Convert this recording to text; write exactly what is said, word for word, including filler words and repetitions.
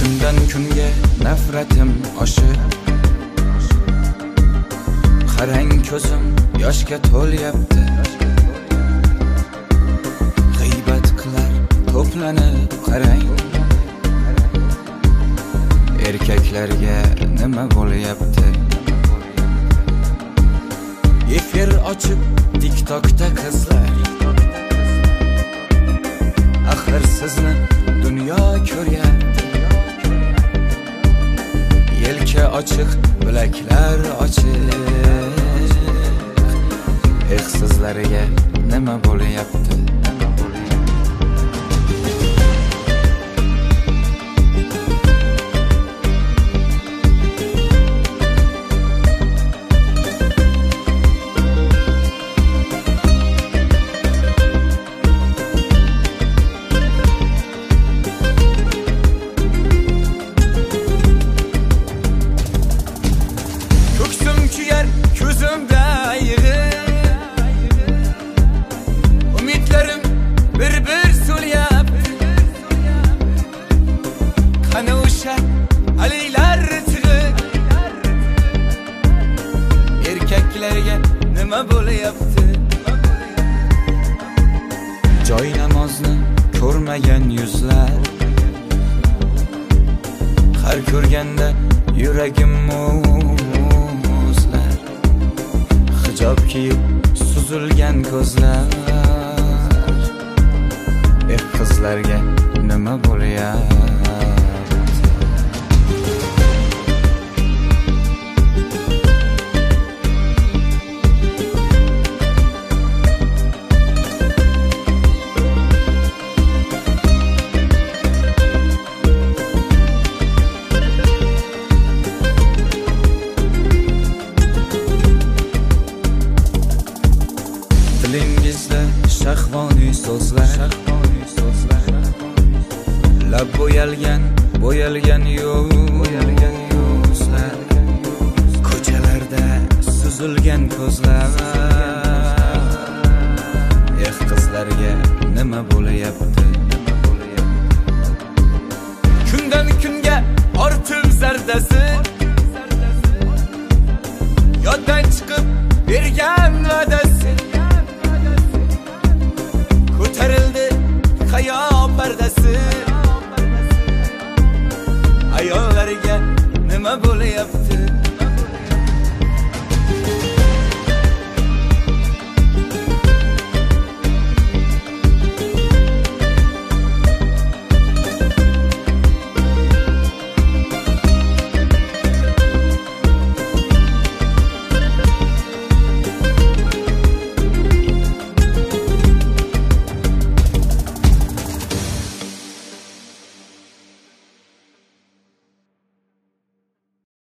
Kundan kunga nafratim oshib, qarang ko'zim yoshga to'lyapti. G'iybat qilar to'planib qarang, erkaklarga nima bo'lyapti? Efir ochib TikTokda qizlar, axir sizni dunyo ko'ryapti. Yelka ochiq, bilaklar ochiq, eh sizlarga nima bo'lyapti? Ko'zimda yig'ib, umidlarim bir-bir so'lyapti. Qani o'sha aliylar tig'i, erkaklarga nima bo'lyapti? Joy namozni ko'rmagan yuzlar, har ko'rganda yuragim hijob kiyib suzilgan ko'zlar, eh qizlarga nima bo'lyapti? Dilingizda shahvoniy so'zlar, lab bo'yalgan, bo'yalgan yuzlar, ko'chalarda suzilgan ko'zlar, eh qizlarga nima bo'lyapti? Kundan kunga ortib zardasi, yoddan chiqib bergan va'dasi, ko'tarildi hayo pardasi, ayollarga nima bo'lyapti?